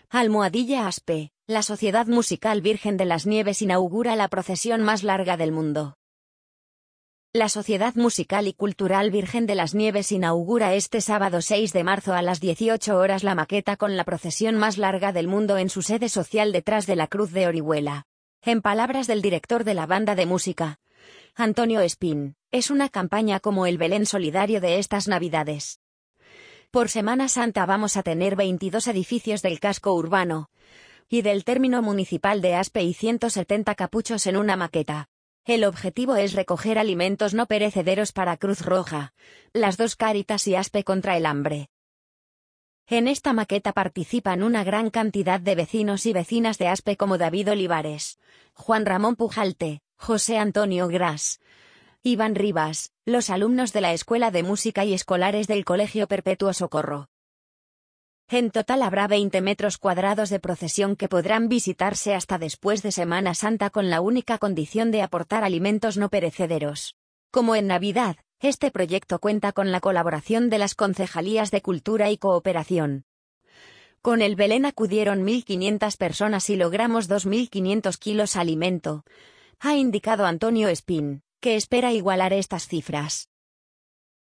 Almohadilla Aspe, la Sociedad Musical Virgen de las Nieves inaugura la procesión más larga del mundo. La Sociedad Musical y Cultural Virgen de las Nieves inaugura este sábado 6 de marzo a las 18 horas la maqueta con la procesión más larga del mundo en su sede social detrás de la Cruz de Orihuela. En palabras del director de la banda de música, Antonio Espín, es una campaña como el Belén solidario de estas Navidades. Por Semana Santa vamos a tener 22 edificios del casco urbano y del término municipal de Aspe y 170 capuchos en una maqueta. El objetivo es recoger alimentos no perecederos para Cruz Roja, las dos Cáritas y Aspe contra el hambre. En esta maqueta participan una gran cantidad de vecinos y vecinas de Aspe como David Olivares, Juan Ramón Pujalte, José Antonio Gras, Iván Rivas, los alumnos de la Escuela de Música y escolares del Colegio Perpetuo Socorro. En total habrá 20 metros cuadrados de procesión que podrán visitarse hasta después de Semana Santa con la única condición de aportar alimentos no perecederos. Como en Navidad, este proyecto cuenta con la colaboración de las Concejalías de Cultura y Cooperación. Con el Belén acudieron 1.500 personas y logramos 2.500 kilos alimento, ha indicado Antonio Espín, que espera igualar estas cifras.